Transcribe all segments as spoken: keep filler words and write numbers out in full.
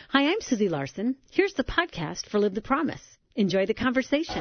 Hi, I'm Susie Larson. Here's the podcast for Live the Promise. Enjoy the conversation.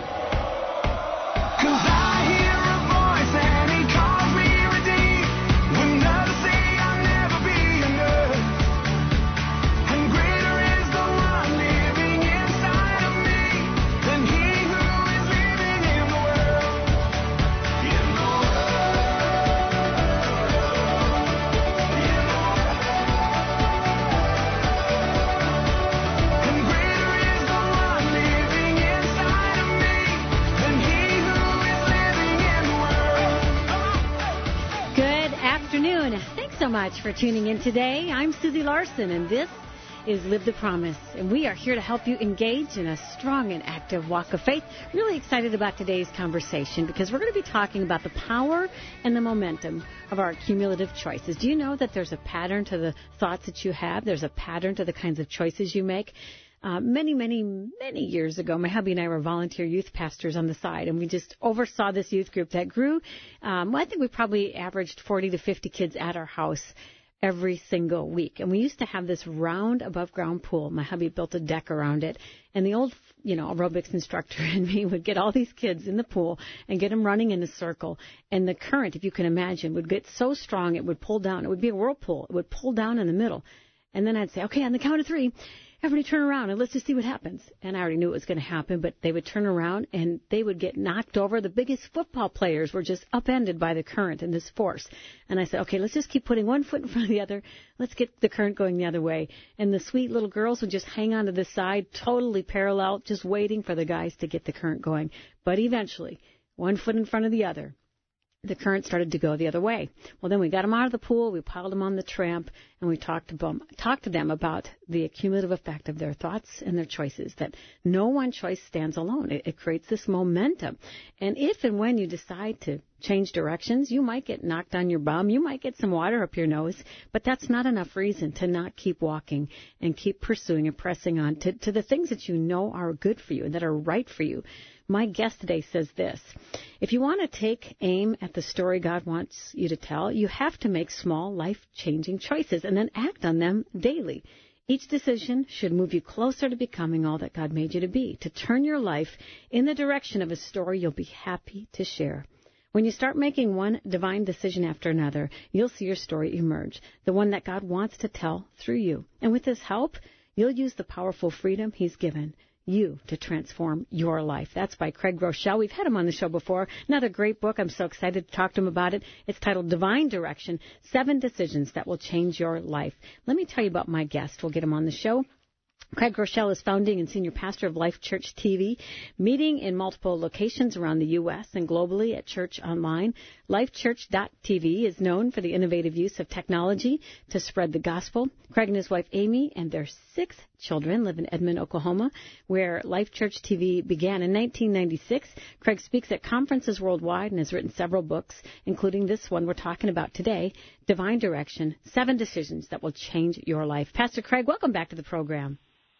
Thanks so much for tuning in today. I'm Susie Larson, and this is Live the Promise. And we are here to help you engage in a strong and active walk of faith. Really excited about today's conversation because we're going to be talking about the power and the momentum of our cumulative choices. Do you know that there's a pattern to the thoughts that you have? There's a pattern to the kinds of choices you make. Uh, many, many, many years ago, my hubby and I were volunteer youth pastors on the side, and we just oversaw this youth group that grew. Um, well, I think we probably averaged forty to fifty kids at our house every single week. And we used to have this round above-ground pool. My hubby built a deck around it, and the old, you know, aerobics instructor and me would get all these kids in the pool and get them running in a circle. And the current, if you can imagine, would get so strong it would pull down. It would be a whirlpool. It would pull down in the middle. And then I'd say, okay, on the count of three, everybody turn around and let's just see what happens. And I already knew it was going to happen, but they would turn around and they would get knocked over. The biggest football players were just upended by the current and this force. And I said, okay, let's just keep putting one foot in front of the other. Let's get the current going the other way. And the sweet little girls would just hang on to the side, totally parallel, just waiting for the guys to get the current going. But eventually, one foot in front of the other, the current started to go the other way. Well, then we got them out of the pool, we piled them on the tramp, and we talked to them, talked to them about the cumulative effect of their thoughts and their choices, that no one choice stands alone. It, it creates this momentum. And if and when you decide to change directions, you might get knocked on your bum, you might get some water up your nose, but that's not enough reason to not keep walking and keep pursuing and pressing on to, to the things that you know are good for you and that are right for you. My guest today says this: if you want to take aim at the story God wants you to tell, you have to make small, life-changing choices and then act on them daily. Each decision should move you closer to becoming all that God made you to be, to turn your life in the direction of a story you'll be happy to share. When you start making one divine decision after another, you'll see your story emerge, the one that God wants to tell through you. And with His help, you'll use the powerful freedom He's given you to transform your life. That's by Craig Groeschel. We've had him on the show before. Another great book. I'm so excited to talk to him about it. It's titled Divine Direction, Seven Decisions That Will Change Your Life. Let me tell you about my guest. We'll get him on the show. Craig Groeschel is founding and senior pastor of Life Church T V, meeting in multiple locations around the U S and globally at Church Online. Life Church dot T V is known for the innovative use of technology to spread the gospel. Craig and his wife Amy and their six children live in Edmond, Oklahoma, where Life Church T V began in nineteen ninety-six. Craig speaks at conferences worldwide and has written several books, including this one we're talking about today, Divine Direction, Seven Decisions That Will Change Your Life. Pastor Craig, welcome back to the program.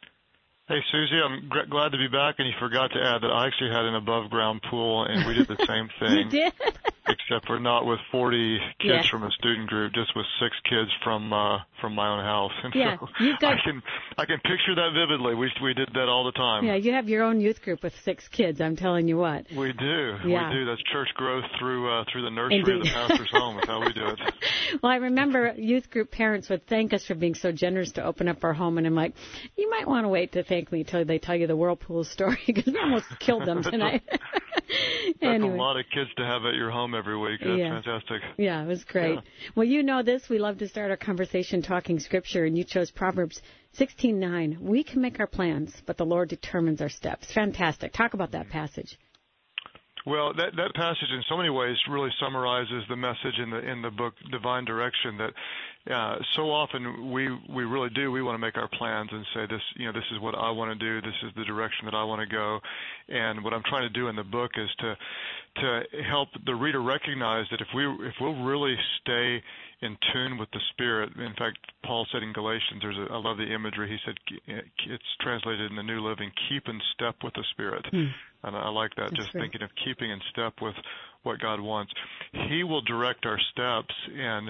Hey, Susie, I'm g- glad to be back, and you forgot to add that I actually had an above-ground pool, and we did the same thing. You did? Except for not with forty kids yeah. from a student group, just with six kids from uh, from my own house. And yeah, so you've got... I can I can picture that vividly. We we did that all the time. Yeah, you have your own youth group with six kids. I'm telling you what. We do. Yeah. We do. That's church growth through uh, through the nursery Indeed. of the pastor's home. Is how we do it. Well, I remember youth group parents would thank us for being so generous to open up our home, and I'm like, you might want to wait to thank me until they tell you the whirlpool story because we almost killed them tonight. That's anyway. a lot of kids to have at your home every week. That's yeah. fantastic. Yeah, it was great. Yeah. Well, you know this. We love to start our conversation talking Scripture, and you chose Proverbs sixteen nine. We can make our plans, but the Lord determines our steps. Fantastic. Talk about that passage. Well, that that passage in so many ways really summarizes the message in the in the book Divine Direction, that uh, so often we we really do we want to make our plans and say this you know this is what I want to do, this is the direction that I want to go, and what I'm trying to do in the book is to to help the reader recognize that if we if we'll really stay in tune with the Spirit. In fact, Paul said in Galatians, there's a, I love the imagery. He said it's translated in the New Living, keep in step with the Spirit. Mm. And I like that, That's just right. thinking of keeping in step with what God wants. He will direct our steps, and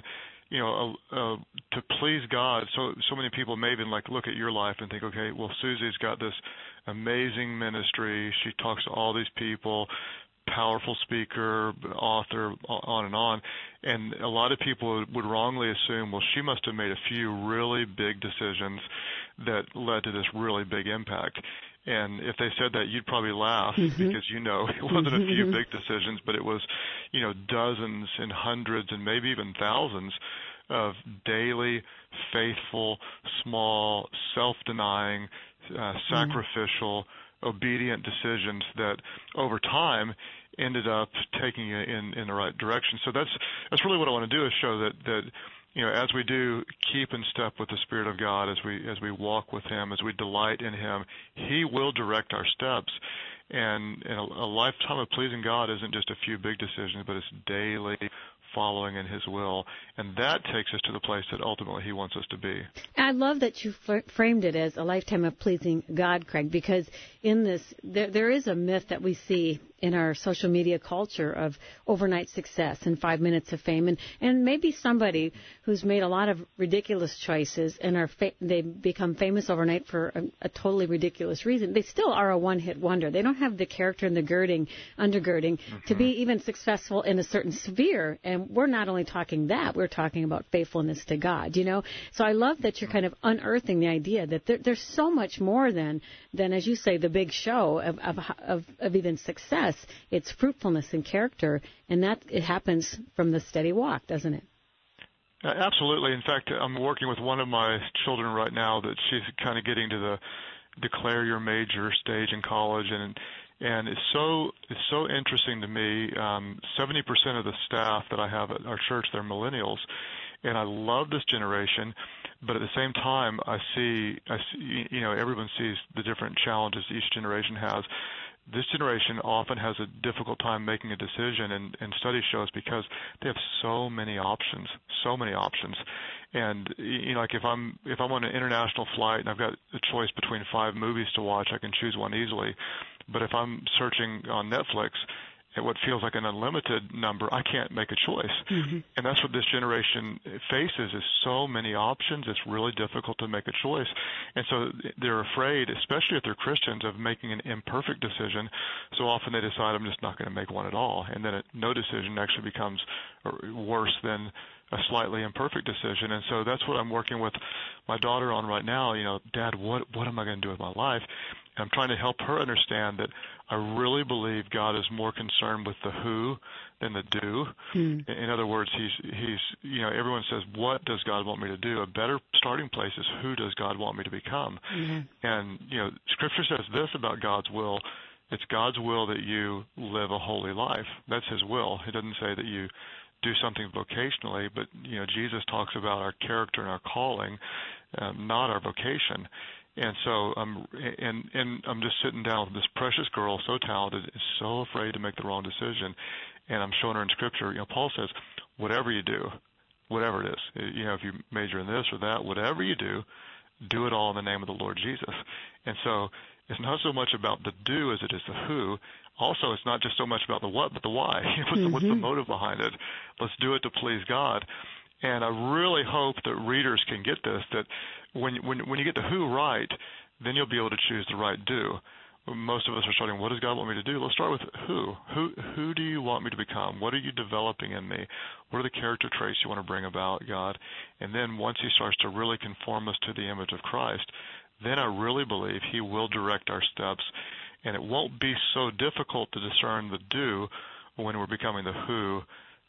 you know, uh, uh, to please God. So so many people may even like look at your life and think, okay, well, Susie's got this amazing ministry. She talks to all these people, powerful speaker, author, on and on. And a lot of people would wrongly assume, well, she must have made a few really big decisions that led to this really big impact. And if they said that, you'd probably laugh mm-hmm. because, you know, it wasn't a few big decisions, but it was, you know, dozens and hundreds and maybe even thousands of daily, faithful, small, self-denying, uh, sacrificial, mm-hmm. obedient decisions that over time ended up taking you in, in the right direction. So that's that's really what I want to do, is show that, that you know, as we do keep in step with the Spirit of God, as we as we walk with Him, as we delight in Him, He will direct our steps. And, and a, a lifetime of pleasing God isn't just a few big decisions, but it's daily following in His will. And that takes us to the place that ultimately He wants us to be. I love that you f- framed it as a lifetime of pleasing God, Craig, because in this, there, there is a myth that we see in our social media culture of overnight success and five minutes of fame. And, and maybe somebody who's made a lot of ridiculous choices and are fa- they become famous overnight for a, a totally ridiculous reason. They still are a one-hit wonder. They don't have the character and the girding, undergirding mm-hmm. to be even successful in a certain sphere. And we're not only talking that, we're talking about faithfulness to God, you know. So I love that you're kind of unearthing the idea that there, there's so much more than, than, as you say, the big show of, of, of, of even success. It's fruitfulness and character, and that it happens from the steady walk, doesn't it? Uh, absolutely. In fact, I'm working with one of my children right now that she's kind of getting to the declare your major stage in college, and and it's so it's so interesting to me. Um, seventy percent of the staff that I have at our church, they're millennials, and I love this generation. But at the same time, I see, I see, you know, everyone sees the different challenges each generation has. This generation often has a difficult time making a decision, and, and studies show us because they have so many options, so many options. And you know, like if I'm if I'm on an international flight and I've got a choice between five movies to watch, I can choose one easily. But if I'm searching on Netflix at what feels like an unlimited number, I can't make a choice. Mm-hmm. And that's what this generation faces, is so many options. It's really difficult to make a choice. And so they're afraid, especially if they're Christians, of making an imperfect decision. So often they decide, I'm just not going to make one at all. And then it, no decision actually becomes worse than a slightly imperfect decision. And so that's what I'm working with my daughter on right now. You know, Dad, what what am I going to do with my life? And I'm trying to help her understand that I really believe God is more concerned with the who than the do. Mm. In other words, he's he's you know, everyone says, what does God want me to do? A better starting place is, who does God want me to become? Mm-hmm. And you know, Scripture says this about God's will: it's God's will that you live a holy life. That's His will. It doesn't say that you do something vocationally, but you know, Jesus talks about our character and our calling, uh, not our vocation. And so I'm and and I'm just sitting down with this precious girl, so talented, is so afraid to make the wrong decision. And I'm showing her in Scripture, you know, Paul says, whatever you do, whatever it is, you know, if you major in this or that, whatever you do, do it all in the name of the Lord Jesus. And so it's not so much about the do as it is the who. Also, it's not just so much about the what, but the why. what's, the, what's the motive behind it? Let's do it to please God. And I really hope that readers can get this, that when when when you get the who right, then you'll be able to choose the right do. Most of us are starting, what does God want me to do? Let's start with who. Who who do you want me to become? What are you developing in me? What are the character traits you want to bring about, God? And then once He starts to really conform us to the image of Christ, then I really believe He will direct our steps. And it won't be so difficult to discern the do when we're becoming the who.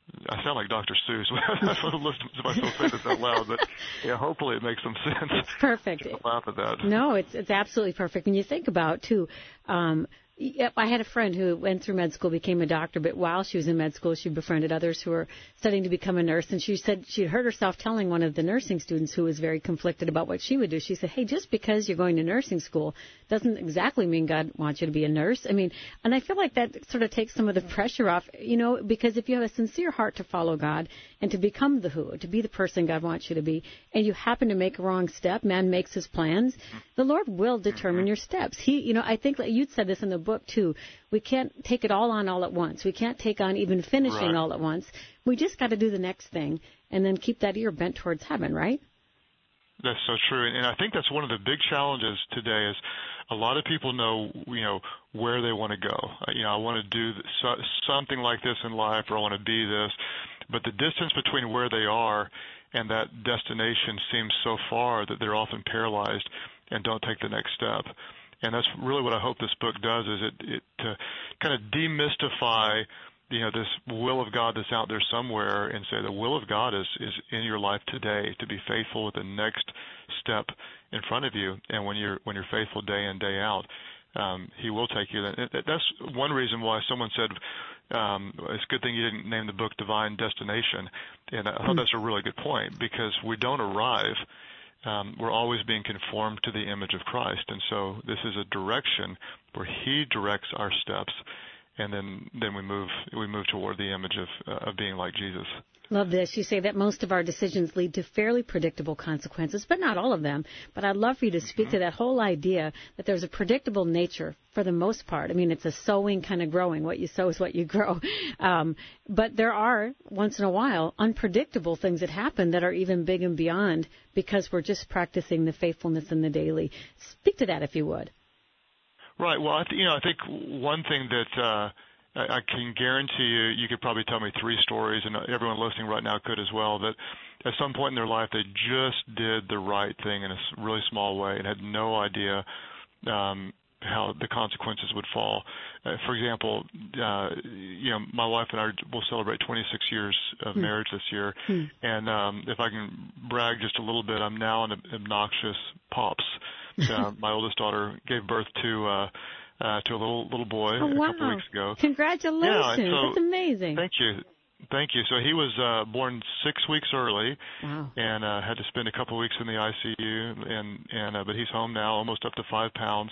I sound like Doctor Seuss. I sort of listen to myself say this out loud, but yeah, hopefully it makes some sense. It's perfect. Don't laugh at that. No, it's it's absolutely perfect. When you think about too, um, Yep, I had a friend who went through med school, became a doctor, but while she was in med school, she befriended others who were studying to become a nurse, and she said she'd heard herself telling one of the nursing students who was very conflicted about what she would do. She said, hey, just because you're going to nursing school doesn't exactly mean God wants you to be a nurse. I mean, and I feel like that sort of takes some of the pressure off, you know, because if you have a sincere heart to follow God and to become the who, to be the person God wants you to be, and you happen to make a wrong step, man makes his plans, the Lord will determine your steps. He, you know, I think like you'd said this in the book too. We can't take it all on all at once. We can't take on even finishing right. all at once. We just got to do the next thing and then keep that ear bent towards heaven, right? That's so true. And I think that's one of the big challenges today is a lot of people know, you know, where they want to go. You know, I want to do something like this in life, or I want to be this. But the distance between where they are and that destination seems so far that they're often paralyzed and don't take the next step. And that's really what I hope this book does, is it, it to kind of demystify, you know, this will of God that's out there somewhere, and say the will of God is, is in your life today, to be faithful with the next step in front of you. And when you're when you're faithful day in, day out, um, He will take you. That's one reason why someone said, um, it's a good thing you didn't name the book Divine Destination. And I thought that's a really good point, because we don't arrive. Um, we're always being conformed to the image of Christ. And so this is a direction where He directs our steps, and then, then we move we move toward the image of uh, of being like Jesus. Love this. You say that most of our decisions lead to fairly predictable consequences, but not all of them. But I'd love for you to speak mm-hmm. to that whole idea that there's a predictable nature for the most part. I mean, it's a sowing kind of growing. What you sow is what you grow. Um, but there are, once in a while, unpredictable things that happen that are even big and beyond, because we're just practicing the faithfulness in the daily. Speak to that, if you would. Right. Well, I th- you know, I think one thing that uh, I can guarantee you, you could probably tell me three stories, and everyone listening right now could as well, that at some point in their life they just did the right thing in a really small way and had no idea um, how the consequences would fall. Uh, for example, uh, you know, my wife and I will celebrate twenty-six years of mm. marriage this year, mm. and um, if I can brag just a little bit, I'm now an obnoxious pops. Uh, my oldest daughter gave birth to uh, uh, to a little little boy oh, a wow. couple weeks ago. Congratulations! Yeah, so, that's amazing. Thank you, thank you. So he was uh, born six weeks early, wow. and uh, had to spend a couple weeks in the I C U, and and uh, but he's home now, almost up to five pounds.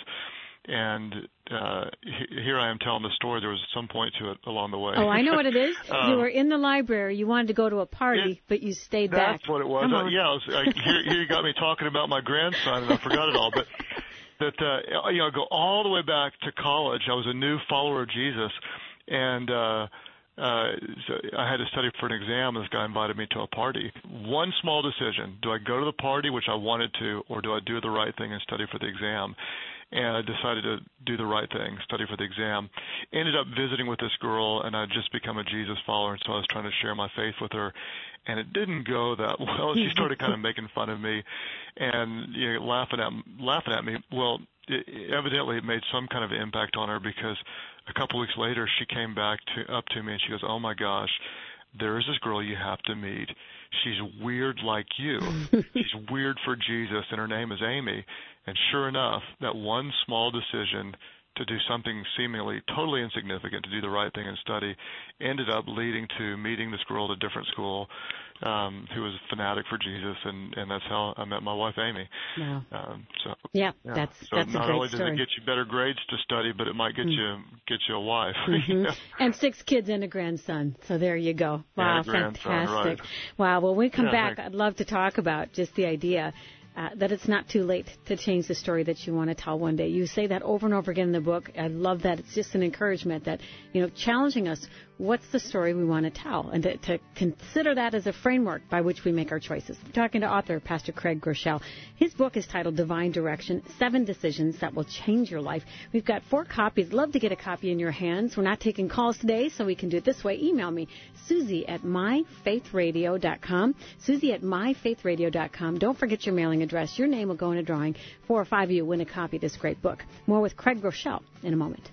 And uh, he, here I am telling the story. There was some point to it along the way. Oh, I know what it is. um, you were in the library. You wanted to go to a party, it, but you stayed that's back. That's what it was. Uh, yeah, I was, I, here, here you got me talking about my grandson, and I forgot it all. But that uh, you know, go all the way back to college. I was a new follower of Jesus, and uh, uh, so I had to study for an exam. This guy invited me to a party. One small decision: do I go to the party, which I wanted to, or do I do the right thing and study for the exam? And I decided to do the right thing, study for the exam. Ended up visiting with this girl, and I'd just become a Jesus follower, and so I was trying to share my faith with her. And it didn't go that well. She started kind of making fun of me and you know, laughing at laughing at me. Well, it, evidently it made some kind of impact on her, because a couple weeks later she came back to up to me and she goes, "Oh my gosh, there is this girl you have to meet. She's weird like you. She's weird for Jesus, and her name is Amy." And sure enough, that one small decision to do something seemingly totally insignificant, to do the right thing and study, ended up leading to meeting this girl at a different school um, who was a fanatic for Jesus, and, and that's how I met my wife, Amy. Wow. Um, so yeah, yeah, that's so that's a not great only does story. it get you better grades to study, but it might get mm. you get you a wife. Mm-hmm. yeah. And six kids and a grandson. So there you go. Wow, fantastic. Right. Wow. Well, when we come yeah, back, thanks. I'd love to talk about just the idea Uh, that it's not too late to change the story that you want to tell one day. You say that over and over again in the book. I love that. It's just an encouragement that, you know, challenging us, what's the story we want to tell, and to, to consider that as a framework by which we make our choices. I'm talking to author Pastor Craig Groeschel. His book is titled Divine Direction, Seven Decisions That Will Change Your Life. We've got four copies. Love to get a copy in your hands. We're not taking calls today, so we can do it this way. Email me, Susie at my faith radio dot com. Susie at my faith radio dot com. Don't forget your mailing address. Your name will go in a drawing. Four or five of you win a copy of this great book. More with Craig Groeschel in a moment.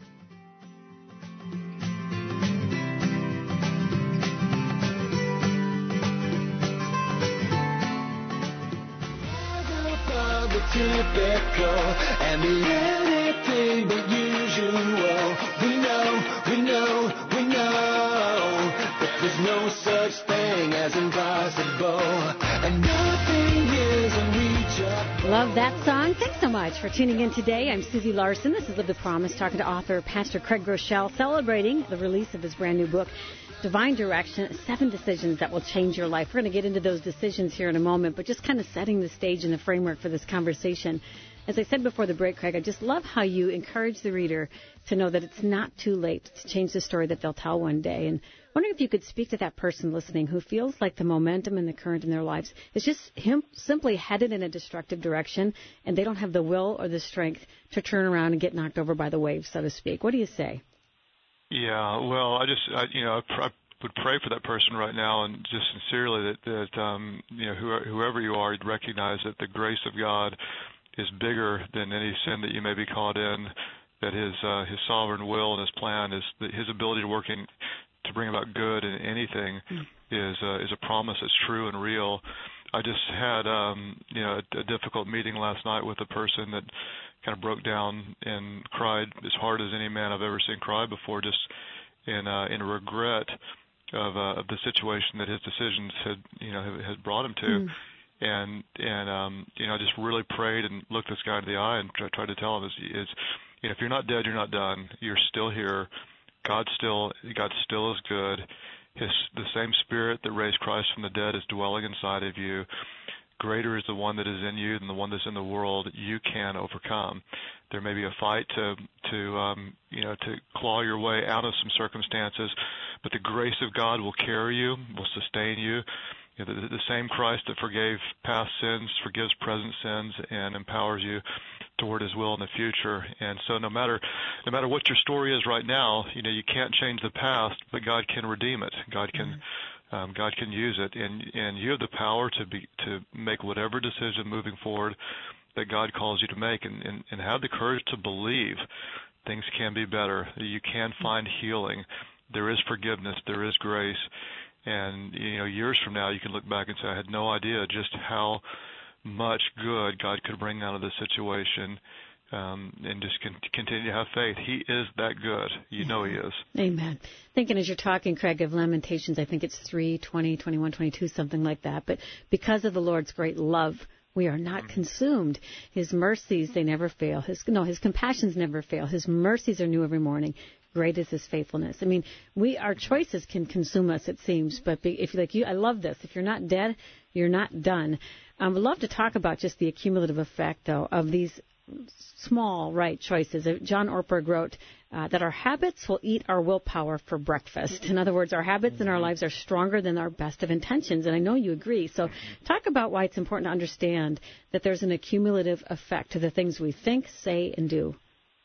Typical and be anything but usual. We know, we know, we know that there's no such thing as impossible, and nothing is unreachable. Love that song. Thanks so much for tuning in today. I'm Susie Larson. This is Live the Promise, talking to author Pastor Craig Groeschel, celebrating the release of his brand new book, Divine Direction, Seven Decisions That Will Change Your Life. We're going to get into those decisions here in a moment, but just kind of setting the stage and the framework for this conversation. as I said before the break, Craig, I just love how you encourage the reader to know that it's not too late to change the story that they'll tell one day. And wondering if you could speak to that person listening who feels like the momentum and the current in their lives is just him simply headed in a destructive direction, and they don't have the will or the strength to turn around and get knocked over by the waves, so to speak. What do you say? Yeah, well, I just, I, you know, I, I would pray for that person right now, and just sincerely that, that um, you know, whoever, whoever you are, you'd recognize that the grace of God is bigger than any sin that you may be caught in, that his uh, his sovereign will and his plan is that his ability to work in, to bring about good in anything mm. is uh, is a promise that's true and real. I just had um, you know a, a difficult meeting last night with a person that kind of broke down and cried as hard as any man I've ever seen cry before, just in uh, in regret of uh, of the situation that his decisions had you know had, had brought him to. Mm. And and um, you know, I just really prayed and looked this guy in the eye and tried to tell him, is, is you know, if you're not dead, you're not done. You're still here. God still God still is good. His the same Spirit that raised Christ from the dead is dwelling inside of you. Greater is the one that is in you than the one that's in the world. You can overcome. There may be a fight to to um, you know to claw your way out of some circumstances, but the grace of God will carry you, will sustain you. You know, the, the same Christ that forgave past sins forgives present sins and empowers you toward His will in the future. And so, no matter no matter what your story is right now, you know you can't change the past, but God can redeem it. God can mm-hmm. um, God can use it, and and you have the power to be to make whatever decision moving forward that God calls you to make, and, and, and have the courage to believe things can be better. You can find healing. There is forgiveness. There is grace. And, you know, years from now, you can look back and say, I had no idea just how much good God could bring out of this situation, um, and just con- continue to have faith. He is that good. You know He is. Amen. Thinking as you're talking, Craig, of Lamentations, I think it's three, twenty, twenty-one, twenty-two, something like that. But because of the Lord's great love, we are not mm-hmm. consumed. His mercies, they never fail. His No, His compassions never fail. His mercies are new every morning. Great is His faithfulness. I mean, we our choices can consume us, it seems. But if like you, I love this. If you're not dead, you're not done. I would love to talk about just the accumulative effect, though, of these small right choices. John Ortberg wrote uh, that our habits will eat our willpower for breakfast. In other words, our habits in our lives are stronger than our best of intentions, and I know you agree. So talk about why it's important to understand that there's an accumulative effect to the things we think, say, and do.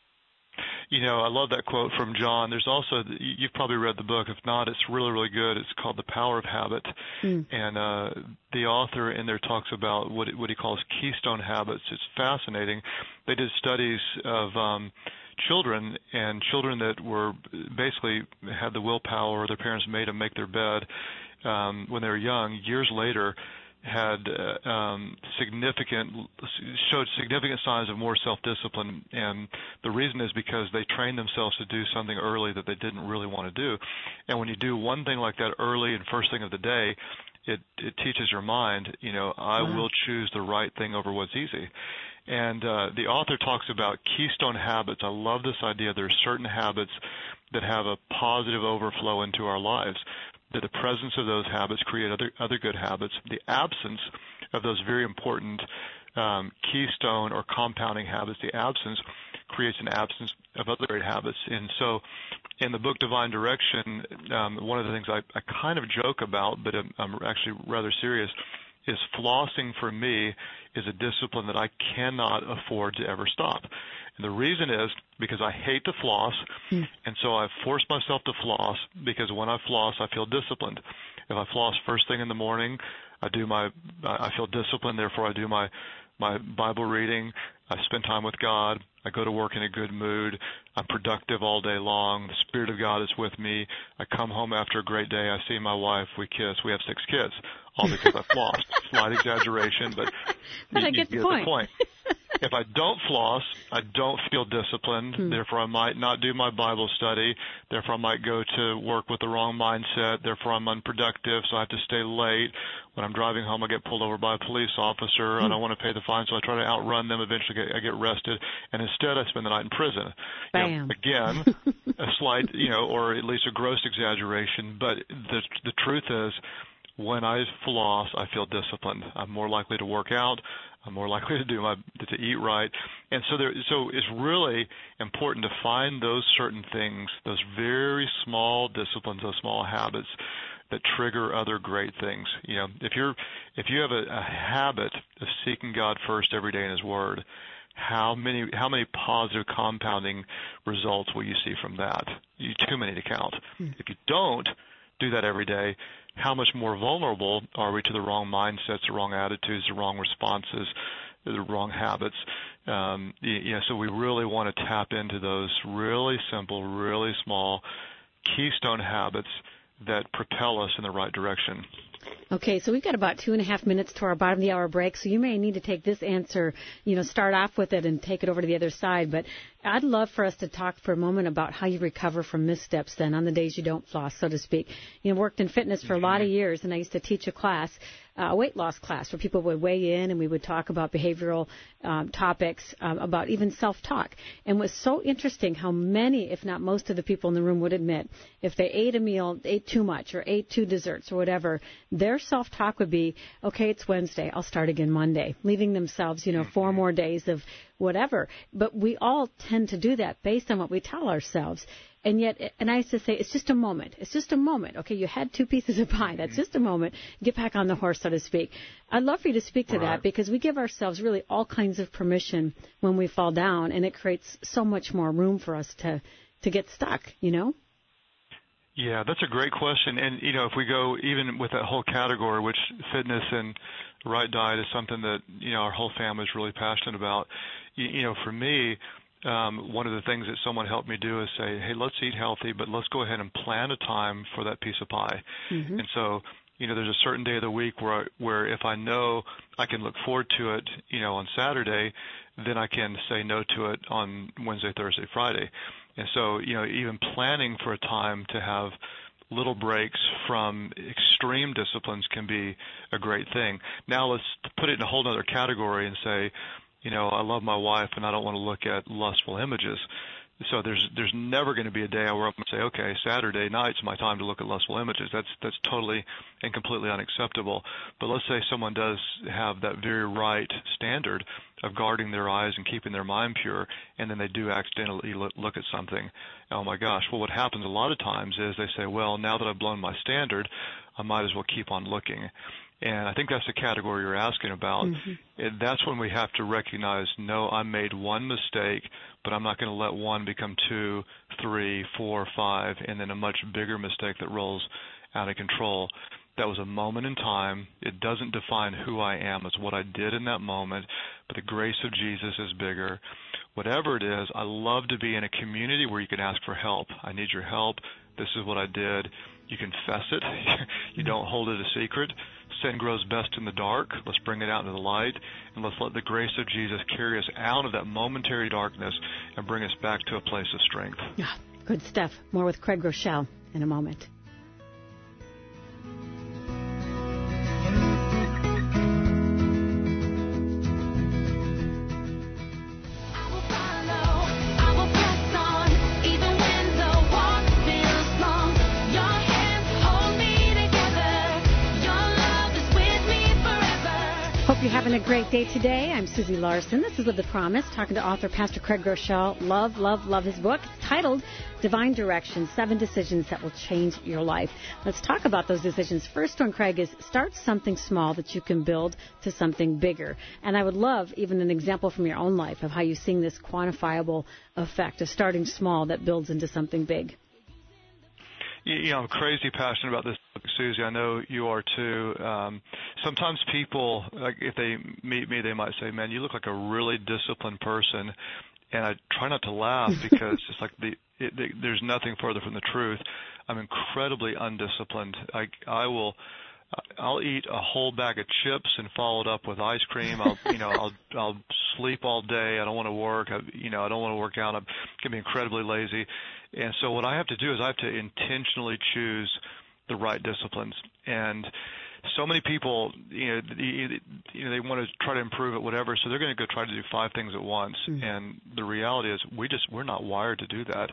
You know, I love that quote from John. There's also, you've probably read the book. If not, it's really, really good. It's called The Power of Habit. Mm. And uh, the author in there talks about what, what he calls keystone habits. It's fascinating. They did studies of um, children, and children that were basically had the willpower, or their parents made them make their bed um, when they were young. Years later, had uh, um, significant showed significant signs of more self-discipline, and the reason is because they trained themselves to do something early that they didn't really want to do. And when you do one thing like that early and first thing of the day, it it teaches your mind, you know, I wow. will choose the right thing over what's easy. And uh, the author talks about keystone habits. I love this idea. There are certain habits that have a positive overflow into our lives, that the presence of those habits create other other good habits. The absence of those very important um, keystone or compounding habits, the absence creates an absence of other great habits. And so in the book Divine Direction, um, one of the things I, I kind of joke about, but I'm, I'm actually rather serious, is flossing for me is a discipline that I cannot afford to ever stop. And the reason is because I hate to floss, mm. and so I force myself to floss, because when I floss, I feel disciplined. If I floss first thing in the morning, I do my, I feel disciplined, therefore I do my, my Bible reading, I spend time with God, I go to work in a good mood, I'm productive all day long, the Spirit of God is with me, I come home after a great day, I see my wife, we kiss, we have six kids, all because I flossed. Slight exaggeration, but, but you, I get, you the, get point. the point. If I don't floss, I don't feel disciplined. Hmm. Therefore, I might not do my Bible study. Therefore, I might go to work with the wrong mindset. Therefore, I'm unproductive, so I have to stay late. When I'm driving home, I get pulled over by a police officer. Hmm. I don't want to pay the fine, so I try to outrun them. Eventually, get, I get arrested, and instead, I spend the night in prison. Bam. You know, again, a slight, you know, or at least a gross exaggeration. But the the truth is, when I floss, I feel disciplined. I'm more likely to work out. I'm more likely to do my to eat right, and so there. So it's really important to find those certain things, those very small disciplines, those small habits that trigger other great things. You know, if you're if you have a, a habit of seeking God first every day in His Word, how many how many positive compounding results will you see from that? You, too many to count. Hmm. If you don't do that every day, how much more vulnerable are we to the wrong mindsets, the wrong attitudes, the wrong responses, the wrong habits? Um, you know, so we really want to tap into those really simple, really small keystone habits that propel us in the right direction. Okay, so we've got about two and a half minutes to our bottom of the hour break, so you may need to take this answer, you know, start off with it and take it over to the other side. But I'd love for us to talk for a moment about how you recover from missteps then on the days you don't floss, so to speak. You know, worked in fitness for a lot of years, and I used to teach a class, uh, a weight loss class, where people would weigh in and we would talk about behavioral um, topics, um, about even self-talk. And it was so interesting how many, if not most of the people in the room would admit, if they ate a meal, ate too much or ate two desserts or whatever, their self-talk would be, okay, it's Wednesday, I'll start again Monday, leaving themselves, you know, four more days of whatever. But we all tend to do that based on what we tell ourselves. And yet, and I used to say, it's just a moment. It's just a moment. Okay, you had two pieces of pie. That's just a moment. Get back on the horse, so to speak. I'd love for you to speak to right. that, because we give ourselves really all kinds of permission when we fall down, and it creates so much more room for us to, to get stuck, you know? Yeah, that's a great question. And, you know, if we go even with that whole category, which fitness and right diet is something that, you know, our whole family is really passionate about. You, you know, for me, um, one of the things that someone helped me do is say, hey, let's eat healthy, but let's go ahead and plan a time for that piece of pie. Mm-hmm. And so, you know, there's a certain day of the week where, I, where if I know I can look forward to it, you know, on Saturday, then I can say no to it on Wednesday, Thursday, Friday. And so, you know, even planning for a time to have little breaks from extreme disciplines can be a great thing. Now let's put it in a whole other category and say, you know, I love my wife and I don't want to look at lustful images. So there's there's never going to be a day where I'm going to say, okay, Saturday night's my time to look at lustful images. That's that's totally and completely unacceptable. But let's say someone does have that very right standard of guarding their eyes and keeping their mind pure, and then they do accidentally look at something. Oh my gosh! Well, what happens a lot of times is they say, well, now that I've blown my standard, I might as well keep on looking. And I think that's the category you're asking about. Mm-hmm. It, that's when we have to recognize, no, I made one mistake, but I'm not going to let one become two, three, four, five, and then a much bigger mistake that rolls out of control. That was a moment in time. It doesn't define who I am. It's what I did in that moment, but the grace of Jesus is bigger. Whatever it is, I love to be in a community where you can ask for help. I need your help. This is what I did. You confess it. You don't hold it a secret. Sin grows best in the dark. Let's bring it out into the light, and let's let the grace of Jesus carry us out of that momentary darkness and bring us back to a place of strength. Yeah, good stuff. More with Craig Groeschel in a moment. You're having a great day today. I'm Susie Larson. This is Live the Promise, talking to author Pastor Craig Groeschel. Love, love, love his book. It's titled Divine Direction, Seven Decisions That Will Change Your Life. Let's talk about those decisions. First one, Craig, is start something small that you can build to something bigger. And I would love even an example from your own life of how you've seen this quantifiable effect of starting small that builds into something big. You know, I'm crazy passionate about this book, Susie. I know you are too. Um, sometimes people, like, if they meet me, they might say, man, you look like a really disciplined person. And I try not to laugh because it's like the, it, the, there's nothing further from the truth. I'm incredibly undisciplined. I, I will... I'll eat a whole bag of chips and follow it up with ice cream. I'll, you know, I'll, I'll sleep all day. I don't want to work. I, you know, I don't want to work out. I'm can be incredibly lazy. And so what I have to do is I have to intentionally choose the right disciplines. And so many people, you know, you know, they want to try to improve at whatever, so they're going to go try to do five things at once. Mm-hmm. And the reality is, we just we're not wired to do that.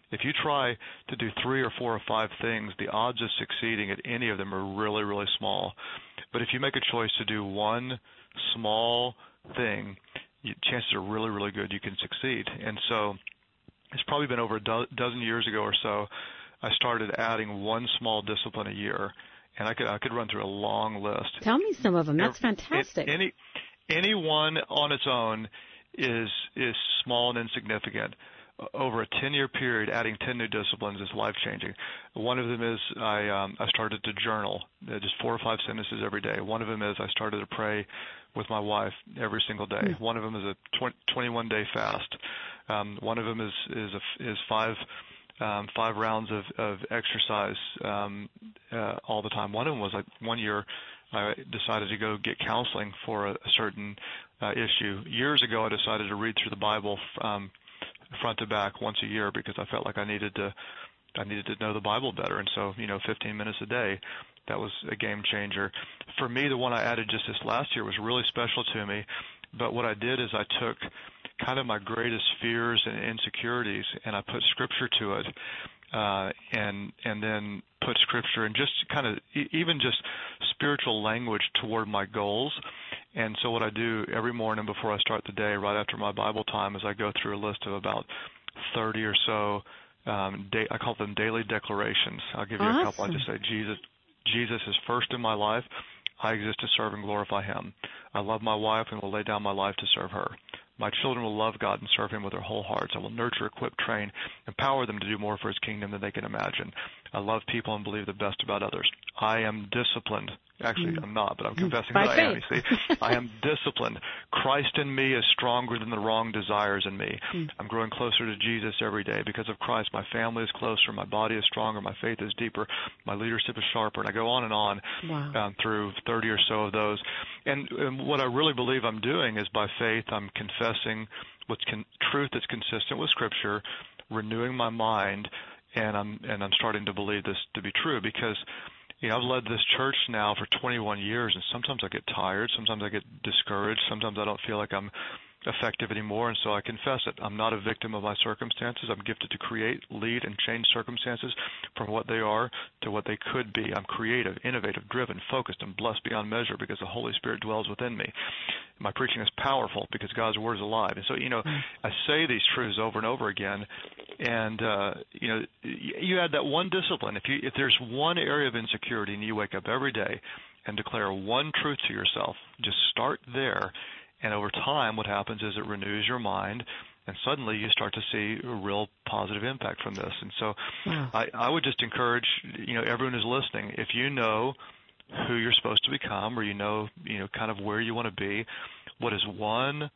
If you try to do three or four or five things, the odds of succeeding at any of them are really, really small. But if you make a choice to do one small thing, you, chances are really, really good you can succeed. And so it's probably been over a do- dozen years ago or so, I started adding one small discipline a year, and I could I could run through a long list. Tell me some of them. That's fantastic. Any any one on its own is is small and insignificant. Over a ten-year period, adding ten new disciplines is life-changing. One of them is I um, I started to journal, uh, just four or five sentences every day. One of them is I started to pray with my wife every single day. Mm. One of them is a twenty-one day fast. Um, one of them is is a, is five um, five rounds of, of exercise um, uh, all the time. One of them was like one year I decided to go get counseling for a, a certain uh, issue. Years ago, I decided to read through the Bible Um, front to back once a year because I felt like I needed to I needed to know the Bible better, and so you know fifteen minutes a day, that was a game changer. For me, the one I added just this last year was really special to me, but what I did is I took kind of my greatest fears and insecurities and I put scripture to it, uh, and and then put scripture and just kind of even just spiritual language toward my goals. And so what I do every morning before I start the day, right after my Bible time, is I go through a list of about thirty or so, um, day, I call them daily declarations. I'll give you awesome. a couple. I just say, Jesus, Jesus is first in my life. I exist to serve and glorify him. I love my wife and will lay down my life to serve her. My children will love God and serve him with their whole hearts. I will nurture, equip, train, empower them to do more for his kingdom than they can imagine. I love people and believe the best about others. I am disciplined. Actually, mm. I'm not, but I'm confessing By that faith. I am. You see, I am disciplined. Christ in me is stronger than the wrong desires in me. Mm. I'm growing closer to Jesus every day. Because of Christ, my family is closer, my body is stronger, my faith is deeper, my leadership is sharper, and I go on and on wow. um, through thirty or so of those. And, and what I really believe I'm doing is by faith, I'm confessing what's con- truth that's consistent with Scripture, renewing my mind, and I'm and I'm starting to believe this to be true because, you know, I've led this church now for twenty-one years, and sometimes I get tired, sometimes I get discouraged, sometimes I don't feel like I'm effective anymore, and so I confess it. I'm not a victim of my circumstances. I'm gifted to create, lead, and change circumstances from what they are to what they could be. I'm creative, innovative, driven, focused, and blessed beyond measure because the Holy Spirit dwells within me. My preaching is powerful because God's Word is alive. And so, you know, I say these truths over and over again, and, uh, you know, you add that one discipline. If you if there's one area of insecurity and you wake up every day and declare one truth to yourself, just start there. And over time, what happens is it renews your mind, and suddenly you start to see a real positive impact from this. And so wow. I, I would just encourage, you know, everyone who's listening, if you know who you're supposed to become or you know, you know, kind of where you want to be, what is one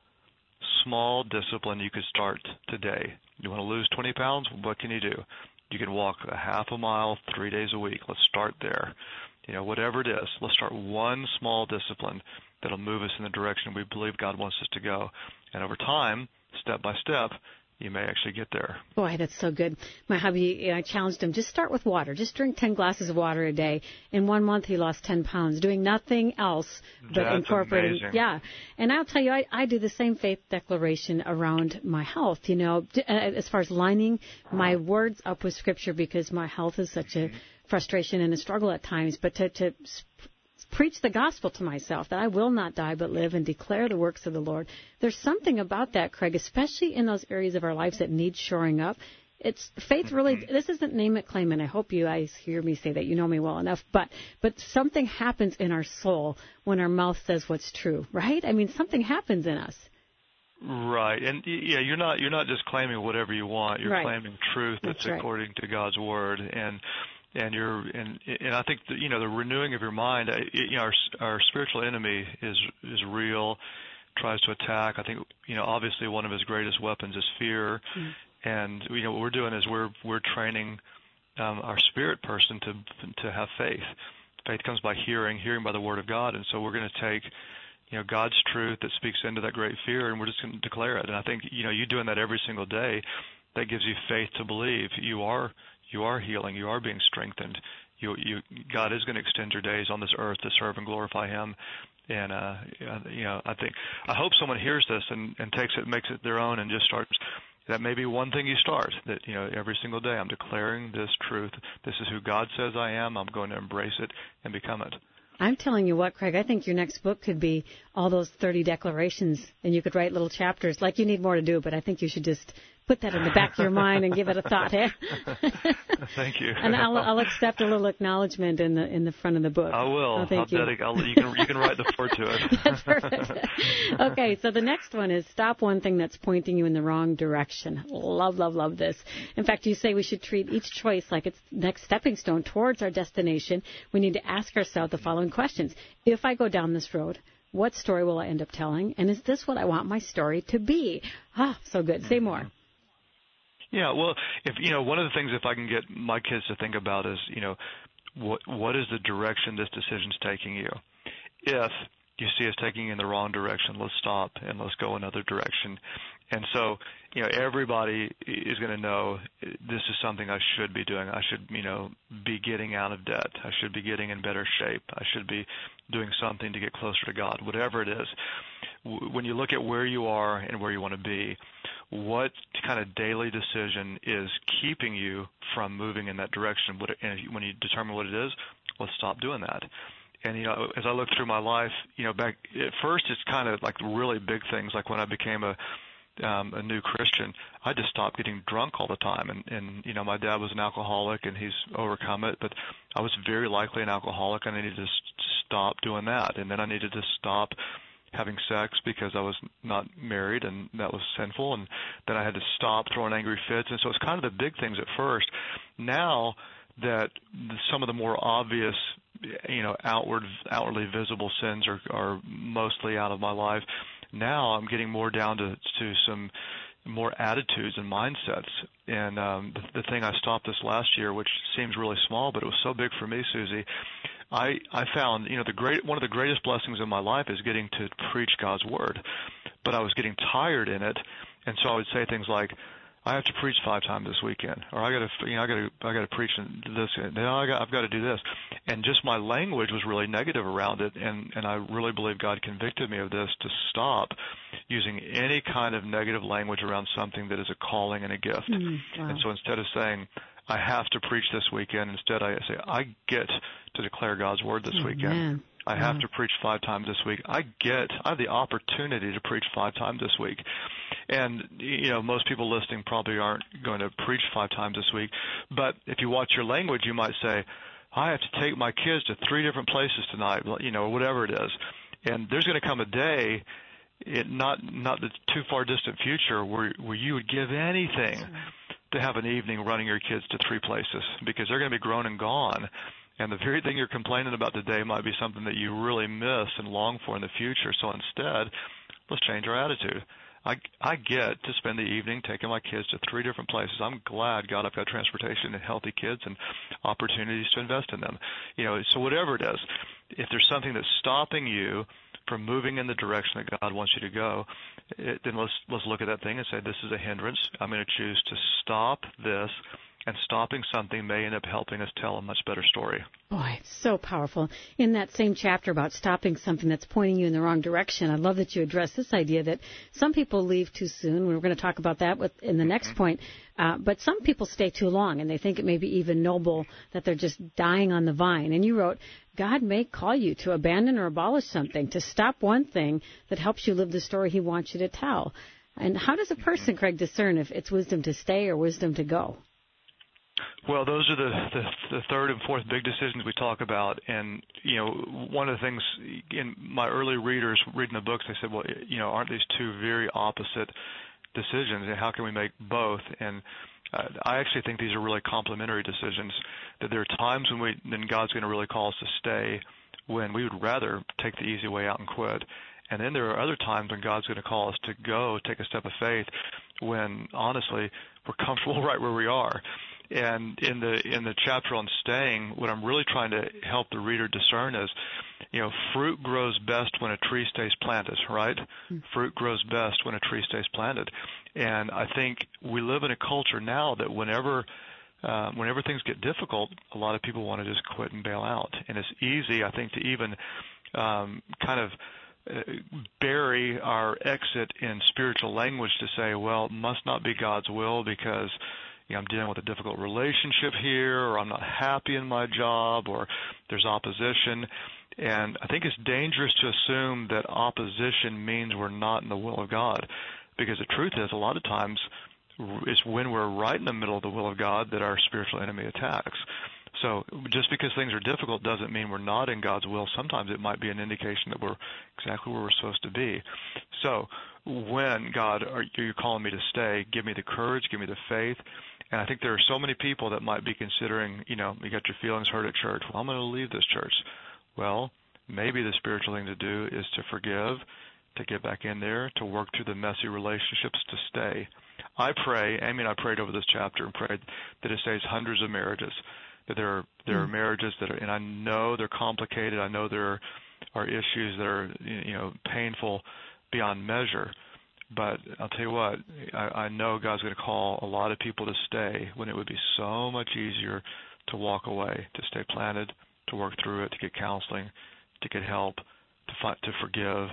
small discipline you could start today? You want to lose twenty pounds? What can you do? You can walk a half a mile three days a week. Let's start there. You know, whatever it is, let's start one small discipline that'll move us in the direction we believe God wants us to go. And over time, step by step, you may actually get there. Boy, that's so good. My hubby, I challenged him, just start with water. Just drink ten glasses of water a day. In one month, he lost ten pounds, doing nothing else but that's incorporating. Amazing. Yeah. And I'll tell you, I, I do the same faith declaration around my health, you know, as far as lining my words up with Scripture because my health is such a frustration and a struggle at times, but to, to preach the gospel to myself that I will not die but live and declare the works of the Lord. There's something about that, Craig, especially in those areas of our lives that need shoring up. It's faith really, this isn't name it, claim it. I hope you guys hear me say that. You know me well enough. But but something happens in our soul when our mouth says what's true, right? I mean, something happens in us. Right, and yeah, you're not you're not just claiming whatever you want. You're right. claiming truth that's, that's right. according to God's Word, and and you're and and I think the, you know the renewing of your mind. You know, our our spiritual enemy is is real, tries to attack. I think you know obviously one of his greatest weapons is fear, mm. and you know what we're doing is we're we're training um, our spirit person to to have faith. Faith comes by hearing, hearing by the Word of God, and so we're going to take you know God's truth that speaks into that great fear, and we're just going to declare it. And I think you know you doing that every single day, that gives you faith to believe you are. You are healing. You are being strengthened. You, you, God is going to extend your days on this earth to serve and glorify Him. And uh, you know, I think I hope someone hears this and, and takes it, makes it their own, and just starts that may be one thing you start, that, you know, every single day I'm declaring this truth. This is who God says I am. I'm going to embrace it and become it. I'm telling you what, Craig, I think your next book could be all those thirty declarations, and you could write little chapters. Like, you need more to do, but I think you should just put that in the back of your mind and give it a thought. Eh? Thank you. And I'll, I'll accept a little acknowledgement in the in the front of the book. I will. Oh, thank I'll you. I'll, you can you can write the forward to it. That's perfect. Okay, so the next one is stop one thing that's pointing you in the wrong direction. Love, love, love this. In fact, you say we should treat each choice like it's next stepping stone towards our destination. We need to ask ourselves the following questions. If I go down this road, what story will I end up telling? And is this what I want my story to be? Ah, so good. Say more. Yeah, well, if you know, one of the things if I can get my kids to think about is, you know, what what is the direction this decision's taking you? If you see us taking you in the wrong direction, let's stop and let's go another direction. And so, you know, everybody is going to know this is something I should be doing. I should, you know, be getting out of debt. I should be getting in better shape. I should be doing something to get closer to God, whatever it is. When you look at where you are and where you want to be, what kind of daily decision is keeping you from moving in that direction? And when you determine what it is, let's stop doing that. And, you know, as I look through my life, you know, back at first it's kind of like really big things, like when I became a um, a new Christian, I just stopped getting drunk all the time. And, and, you know, my dad was an alcoholic and he's overcome it, but I was very likely an alcoholic and I needed to stop doing that. And then I needed to stop having sex because I was not married and that was sinful, and then I had to stop throwing angry fits. And so it's kind of the big things at first. Now that some of the more obvious, you know, outward, outwardly visible sins are, are mostly out of my life, now I'm getting more down to, to some more attitudes and mindsets. And um, the, the thing I stopped this last year, which seems really small, but it was so big for me, Susie, I, I found, you know, the great one of the greatest blessings in my life is getting to preach God's word. But I was getting tired in it, and so I would say things like, I have to preach five times this weekend, or I got to, you know, I got to, I got to preach this. No, I got, I've got to do this, and just my language was really negative around it, and and I really believe God convicted me of this to stop using any kind of negative language around something that is a calling and a gift. Mm, wow. And so instead of saying I have to preach this weekend, instead I say I get to declare God's word this oh, weekend. Man. I have yeah. to preach five times this week. I get, I have the opportunity to preach five times this week. And, you know, most people listening probably aren't going to preach five times this week. But if you watch your language, you might say, I have to take my kids to three different places tonight, you know, whatever it is. And there's going to come a day, it, not not the too far distant future, where, where you would give anything to have an evening running your kids to three places, because they're going to be grown and gone. And the very thing you're complaining about today might be something that you really miss and long for in the future. So instead, let's change our attitude. I, I get to spend the evening taking my kids to three different places. I'm glad, God, I've got transportation and healthy kids and opportunities to invest in them. You know, so whatever it is, if there's something that's stopping you from moving in the direction that God wants you to go, it, then let's let's look at that thing and say, this is a hindrance. I'm going to choose to stop this. And stopping something may end up helping us tell a much better story. Boy, it's so powerful. In that same chapter about stopping something that's pointing you in the wrong direction, I love that you address this idea that some people leave too soon. We're going to talk about that with, in the next mm-hmm. point. Uh, but some people stay too long, and they think it may be even noble that they're just dying on the vine. And you wrote, God may call you to abandon or abolish something, to stop one thing that helps you live the story he wants you to tell. And how does a person, Craig, discern if it's wisdom to stay or wisdom to go? Well, those are the, the the third and fourth big decisions we talk about. And, you know, one of the things in my early readers reading the books, they said, well, you know, aren't these two very opposite decisions, and how can we make both? And uh, I actually think these are really complementary decisions, that there are times when we, then God's going to really call us to stay when we would rather take the easy way out and quit. And then there are other times when God's going to call us to go, take a step of faith, when, honestly, we're comfortable right where we are. And in the in the chapter on staying, what I'm really trying to help the reader discern is, you know, fruit grows best when a tree stays planted, right? Mm-hmm. Fruit grows best when a tree stays planted. And I think we live in a culture now that whenever uh, whenever things get difficult, a lot of people want to just quit and bail out. And it's easy, I think, to even um, kind of bury our exit in spiritual language to say, well, it must not be God's will because you know, I'm dealing with a difficult relationship here, or I'm not happy in my job, or there's opposition. And I think it's dangerous to assume that opposition means we're not in the will of God, because the truth is a lot of times it's when we're right in the middle of the will of God that our spiritual enemy attacks. So just because things are difficult doesn't mean we're not in God's will. Sometimes it might be an indication that we're exactly where we're supposed to be. So when, God, are you calling me to stay, give me the courage, give me the faith. And I think there are so many people that might be considering, you know, you got your feelings hurt at church. Well, I'm going to leave this church. Well, maybe the spiritual thing to do is to forgive, to get back in there, to work through the messy relationships, to stay. I pray, Amy and I prayed over this chapter and prayed that it saves hundreds of marriages, that there are, there are marriages that are, and I know they're complicated. I know there are issues that are, you know, painful beyond measure. But I'll tell you what, I, I know God's going to call a lot of people to stay when it would be so much easier to walk away, to stay planted, to work through it, to get counseling, to get help, to fight, to forgive,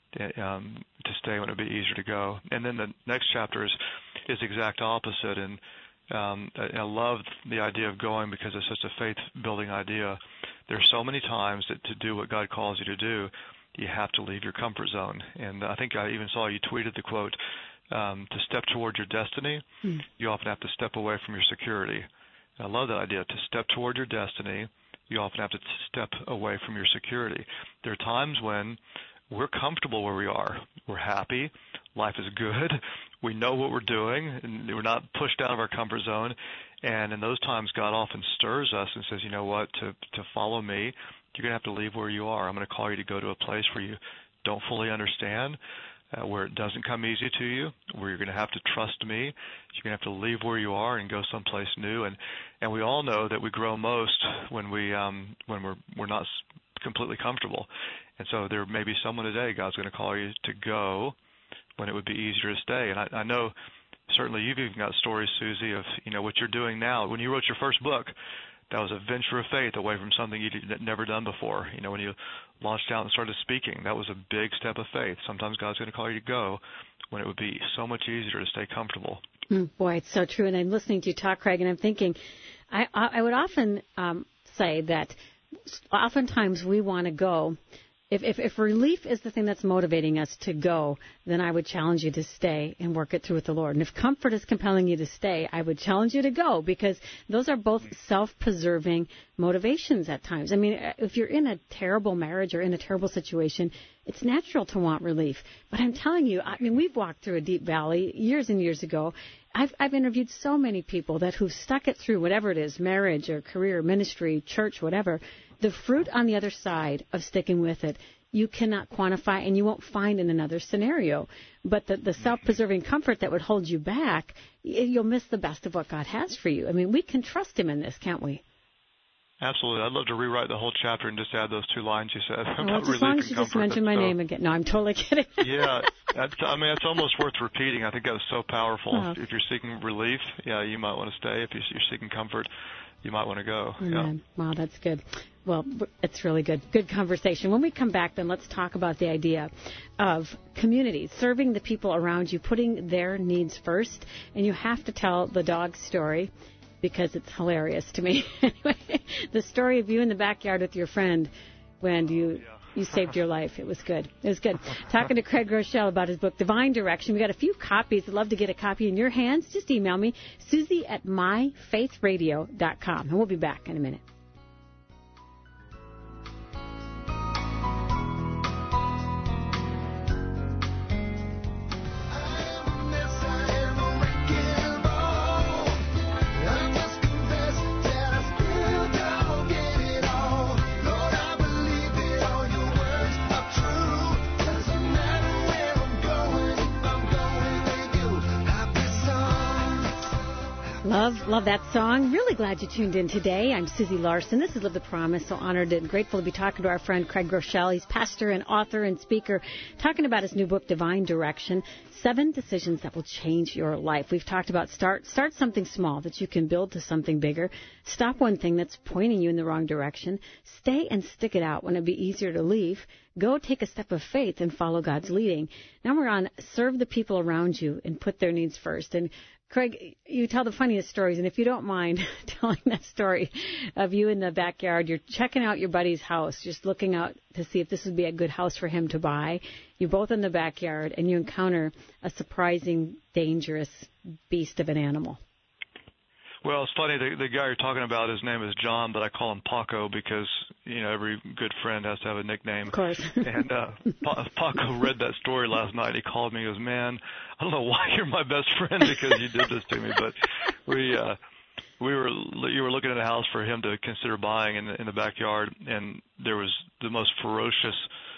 um, to stay when it would be easier to go. And then the next chapter is is the exact opposite. And um, I, I love the idea of going because it's such a faith-building idea. There's so many times that to do what God calls you to do, you have to leave your comfort zone. And I think I even saw you tweeted the quote, um, to step toward your destiny, mm. you often have to step away from your security. And I love that idea. To step toward your destiny, you often have to step away from your security. There are times when we're comfortable where we are. We're happy. Life is good. We know what we're doing, and we're not pushed out of our comfort zone. And in those times, God often stirs us and says, you know what, to, to follow me, you're going to have to leave where you are. I'm going to call you to go to a place where you don't fully understand, uh, where it doesn't come easy to you, where you're going to have to trust me. You're going to have to leave where you are and go someplace new. And and we all know that we grow most when we um, when we're we're not completely comfortable. And so there may be someone today God's going to call you to go when it would be easier to stay. And I, I know certainly you've even got stories, Susie, of you know what you're doing now. When you wrote your first book, that was a venture of faith away from something you'd never done before. You know, when you launched out and started speaking, that was a big step of faith. Sometimes God's going to call you to go when it would be so much easier to stay comfortable. Mm, boy, it's so true. And I'm listening to you talk, Craig, and I'm thinking, I, I would often um, say that oftentimes we want to go. If, if if relief is the thing that's motivating us to go, then I would challenge you to stay and work it through with the Lord. And if comfort is compelling you to stay, I would challenge you to go, because those are both self-preserving motivations at times. I mean, if you're in a terrible marriage or in a terrible situation, it's natural to want relief. But I'm telling you, I mean, we've walked through a deep valley years and years ago. I've, I've interviewed so many people that who've stuck it through, whatever it is, marriage or career, ministry, church, whatever. The fruit on the other side of sticking with it, you cannot quantify and you won't find in another scenario. But the, the self-preserving comfort that would hold you back, you'll miss the best of what God has for you. I mean, we can trust Him in this, can't we? Absolutely. I'd love to rewrite the whole chapter and just add those two lines you said well, about as relief long as and you comfort. just mention my so, name again. No, I'm totally kidding. yeah, that's, I mean, it's almost worth repeating. I think that was so powerful. Oh. If you're seeking relief, yeah, you might want to stay. If you're seeking comfort, you might want to go. Amen. Yeah. Wow, that's good. Well, it's really good. Good conversation. When we come back, then let's talk about the idea of community, serving the people around you, putting their needs first. And you have to tell the dog story, because it's hilarious to me. Anyway, the story of you in the backyard with your friend when you you saved your life. It was good. It was good. Talking to Craig Groeschel about his book, Divine Direction. We got a few copies. I'd love to get a copy in your hands. Just email me, Susie at my faith radio dot com. And we'll be back in a minute. Love, love that song. Really glad you tuned in today. I'm Susie Larson. This is Live the Promise. So honored and grateful to be talking to our friend Craig Groeschel. He's pastor and author and speaker, talking about his new book, Divine Direction, Seven Decisions That Will Change Your Life. We've talked about start start something small that you can build to something bigger. Stop one thing that's pointing you in the wrong direction. Stay and stick it out when it'd be easier to leave. go take a step of faith and follow God's leading. Now we're on serve the people around you and put their needs first. And Craig, you tell the funniest stories, and if you don't mind telling that story of you in the backyard, you're checking out your buddy's house, just looking out to see if this would be a good house for him to buy. You're both in the backyard, and you encounter a surprising, dangerous beast of an animal. Well, it's funny, the, the guy you're talking about, his name is John, but I call him Paco because, you know, every good friend has to have a nickname. Of course. And uh, pa- Paco read that story last night. He called me. He goes, man, I don't know why you're my best friend because you did this to me, but we uh, we were you were looking at a house for him to consider buying in the, in the backyard, and there was the most ferocious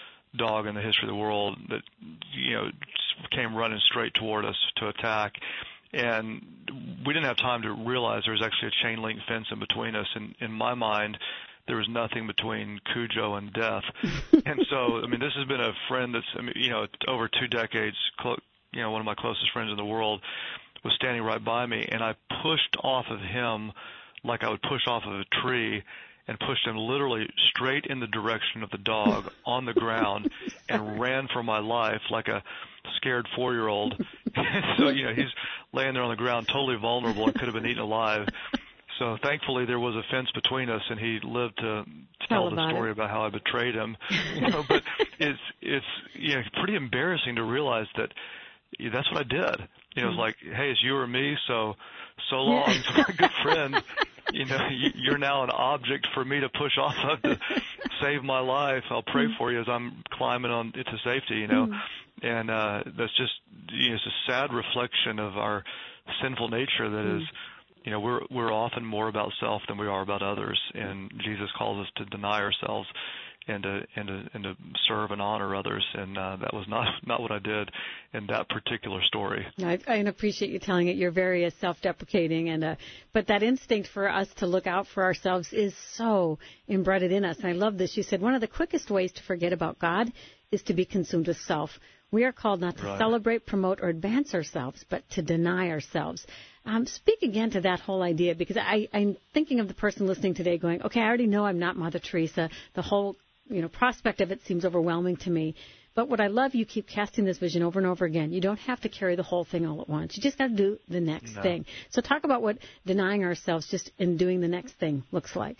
dog in the history of the world that, you know, came running straight toward us to attack. And we didn't have time to realize there was actually a chain link fence in between us. And in my mind, there was nothing between Cujo and death. And so, I mean, this has been a friend that's, I mean, you know, over two decades, clo- you know, one of my closest friends in the world was standing right by me. And I pushed off of him like I would push off of a tree, and pushed him literally straight in the direction of the dog on the ground and ran for my life like a scared four-year-old. So, you know, he's laying there on the ground totally vulnerable and could have been eaten alive. So thankfully there was a fence between us, and he lived to tell, tell the story it. about how I betrayed him. You know, but it's, it's you know, pretty embarrassing to realize that yeah, that's what I did. You know, it's like, hey, it's you or me, so so long, yeah. Good friend. You know, you're now an object for me to push off of to save my life. I'll pray for you as I'm climbing on to safety, you know. And uh, that's just, you know, it's a sad reflection of our sinful nature that is, you know, we're we're often more about self than we are about others. And Jesus calls us to deny ourselves and to and to and to serve and honor others, and uh, that was not not what I did in that particular story. I, I appreciate you telling it. You're very uh, self-deprecating, and uh, but that instinct for us to look out for ourselves is so embedded in us. And I love this. You said one of the quickest ways to forget about God is to be consumed with self. We are called not to right. celebrate, promote, or advance ourselves, but to deny ourselves. Um, speak again to that whole idea, because I, I'm thinking of the person listening today going, okay, I already know I'm not Mother Teresa. The whole you know, prospect of it seems overwhelming to me. But what I love, you keep casting this vision over and over again. You don't have to carry the whole thing all at once. You just got to do the next no. thing. So talk about what denying ourselves just in doing the next thing looks like.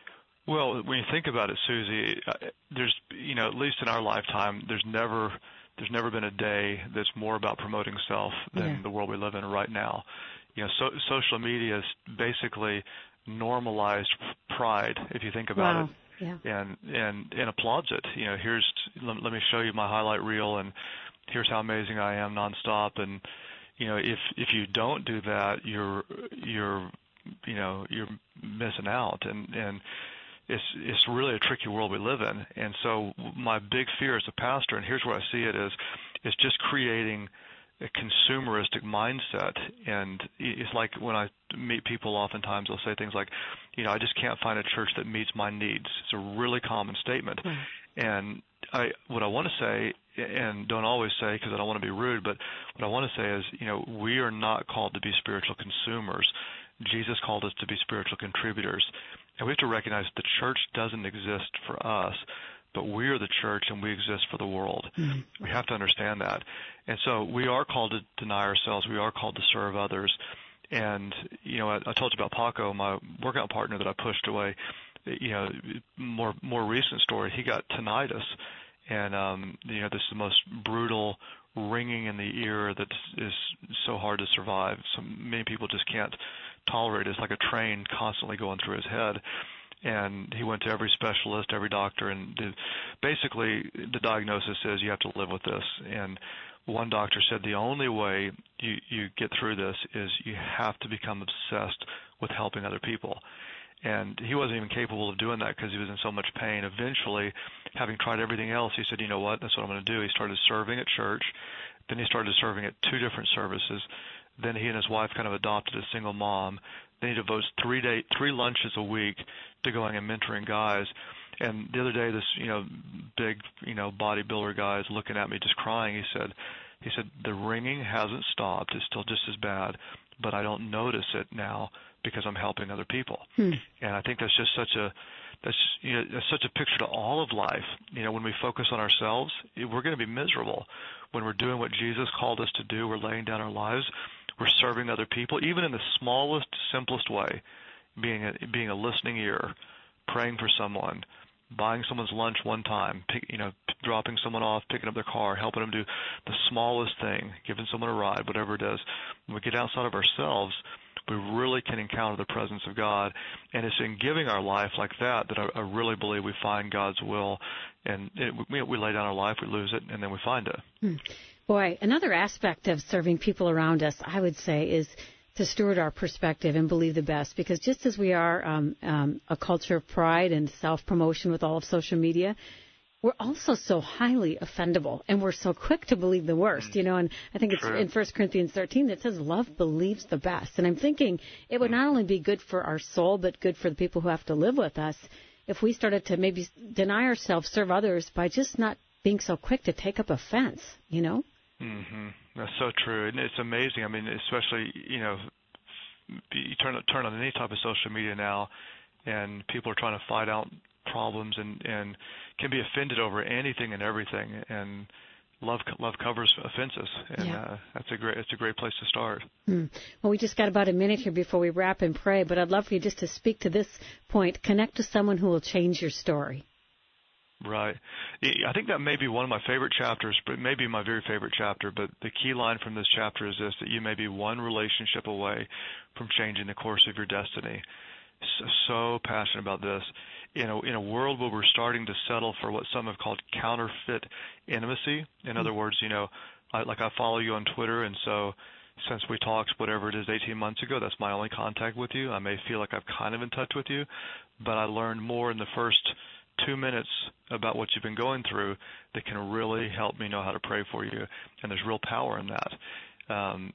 Well, when you think about it, Susie, there's, you know, at least in our lifetime, there's never there's never been a day that's more about promoting self than yeah. the world we live in right now. You know, so, social media has basically normalized pride, if you think about wow. it. Yeah. And, and and applauds it. You know, here's let, let me show you my highlight reel, and here's how amazing I am nonstop. And you know, if if you don't do that, you're you're you know you're missing out. And and it's it's really a tricky world we live in. And so my big fear as a pastor, and here's where I see it is, is just creating a consumeristic mindset. And it's like when I meet people, oftentimes they'll say things like, you know, I just can't find a church that meets my needs. It's a really common statement. Mm. And I, what I want to say, and don't always say because I don't want to be rude, but what I want to say is, you know, we are not called to be spiritual consumers. Jesus called us to be spiritual contributors. And we have to recognize the church doesn't exist for us, but we are the church and we exist for the world. Mm-hmm. We have to understand that. And so we are called to deny ourselves. We are called to serve others. And, you know, I, I told you about Paco, my workout partner that I pushed away. You know, more more recent story, he got tinnitus. And, um, you know, this is the most brutal ringing in the ear that is so hard to survive. So many people just can't tolerate it. It's like a train constantly going through his head. And he went to every specialist, every doctor, and the, basically the diagnosis is you have to live with this. And one doctor said the only way you, you get through this is you have to become obsessed with helping other people. And he wasn't even capable of doing that because he was in so much pain. Eventually, having tried everything else, he said, you know what, that's what I'm going to do. He started serving at church. Then he started serving at two different services. Then he and his wife kind of adopted a single mom. Then he devotes three day, three lunches a week to going and mentoring guys. And the other day, this, you know, big, you know, bodybuilder guy is looking at me just crying. He said, He said, the ringing hasn't stopped. It's still just as bad, but I don't notice it now because I'm helping other people. Hmm. And I think that's just such a that's you know that's such a picture to all of life. You know, when we focus on ourselves, we're going to be miserable. When we're doing what Jesus called us to do, we're laying down our lives, we're serving other people, even in the smallest, simplest way, being a, being a listening ear, praying for someone, buying someone's lunch one time, pick, you know, dropping someone off, picking up their car, helping them do the smallest thing, giving someone a ride, whatever it is. When we get outside of ourselves, we really can encounter the presence of God, and it's in giving our life like that that I, I really believe we find God's will, and it, we, we lay down our life, we lose it, and then we find it. Hmm. Boy, another aspect of serving people around us, I would say, is to steward our perspective and believe the best, because just as we are um, um, a culture of pride and self-promotion with all of social media, we're also so highly offendable, and we're so quick to believe the worst, you know, and I think it's True. in First Corinthians thirteen that says love believes the best. And I'm thinking it would not only be good for our soul, but good for the people who have to live with us if we started to maybe deny ourselves, serve others by just not being so quick to take up offense, you know? Mm-hmm. That's so true. And it's amazing. I mean, especially, you know, you turn, turn on any type of social media now, and people are trying to fight out problems and, and can be offended over anything and everything, and love love covers offenses, and yeah. uh, that's a great it's a great place to start. Hmm. Well, we just got about a minute here before we wrap and pray, but I'd love for you just to speak to this point. Connect with someone who will change your story. Right. I think that may be one of my favorite chapters, but maybe my very favorite chapter. But the key line from this chapter is this: that you may be one relationship away from changing the course of your destiny. So, so passionate about this. In a, in a world where we're starting to settle for what some have called counterfeit intimacy. In other words, you know, I, like I follow you on Twitter, and so since we talked, whatever it is, eighteen months ago, that's my only contact with you. I may feel like I'm kind of in touch with you, but I learned more in the first two minutes about what you've been going through that can really help me know how to pray for you, and there's real power in that. Um,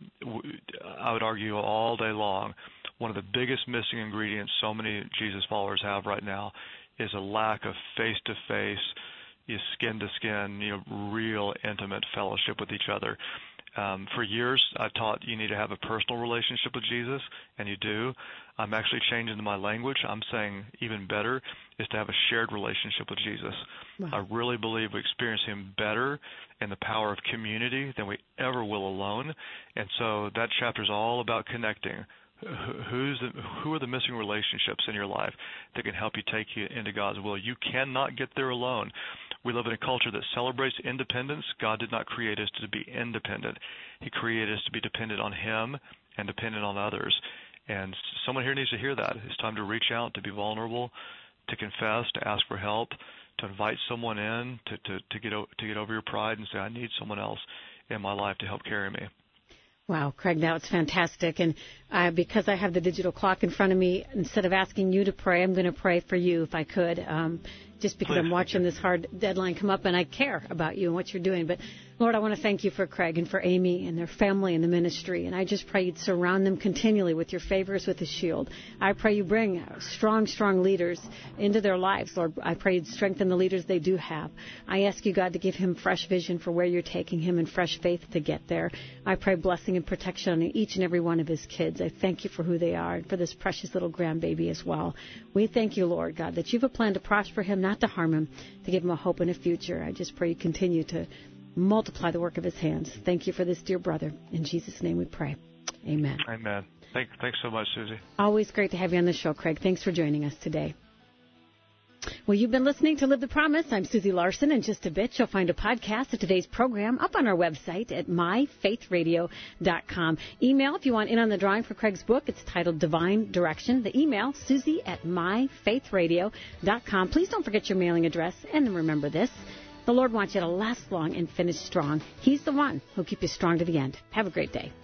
I would argue all day long, one of the biggest missing ingredients so many Jesus followers have right now is a lack of face-to-face, skin-to-skin, you know, real intimate fellowship with each other. Um, for years, I taught you need to have a personal relationship with Jesus, and you do. I'm actually changing my language. I'm saying even better is to have a shared relationship with Jesus. Wow. I really believe we experience him better in the power of community than we ever will alone. And so that chapter is all about connecting. Who's the, who are the missing relationships in your life that can help you take you into God's will? You cannot get there alone. We live in a culture that celebrates independence. God did not create us to be independent. He created us to be dependent on him and dependent on others. And someone here needs to hear that. It's time to reach out, to be vulnerable, to confess, to ask for help, to invite someone in, to, to, to, get, to get over your pride and say, I need someone else in my life to help carry me. Wow, Craig, that was fantastic. And uh, because I have the digital clock in front of me, instead of asking you to pray, I'm going to pray for you if I could, um, just because Please. I'm watching this hard deadline come up, and I care about you and what you're doing. But, Lord, I want to thank you for Craig and for Amy and their family and the ministry. And I just pray you'd surround them continually with your favors, with a shield. I pray you bring strong, strong leaders into their lives, Lord. I pray you'd strengthen the leaders they do have. I ask you, God, to give him fresh vision for where you're taking him and fresh faith to get there. I pray blessing and protection on each and every one of his kids. I thank you for who they are and for this precious little grandbaby as well. We thank you, Lord God, that you have a plan to prosper him, not to harm him, to give him a hope and a future. I just pray you continue to multiply the work of his hands. Thank you for this dear brother. In Jesus' name we pray. Amen. Amen. Thank, thanks so much, Susie. Always great to have you on the show, Craig. Thanks for joining us today. Well, you've been listening to Live the Promise. I'm Susie Larson. In just a bit, you'll find a podcast of today's program up on our website at my faith radio dot com. Email if you want in on the drawing for Craig's book. It's titled Divine Direction. The email, Susie at my faith radio dot com. Please don't forget your mailing address. And remember this, the Lord wants you to last long and finish strong. He's the one who'll keep you strong to the end. Have a great day.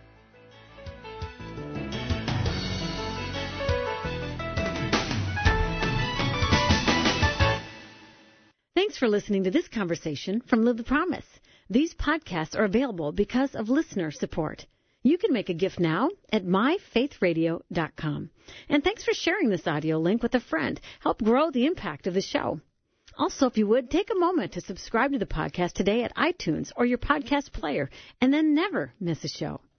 Thanks for listening to this conversation from Live the Promise. These podcasts are available because of listener support. You can make a gift now at my faith radio dot com. And thanks for sharing this audio link with a friend. Help grow the impact of the show. Also, if you would, take a moment to subscribe to the podcast today at iTunes or your podcast player, and then never miss a show.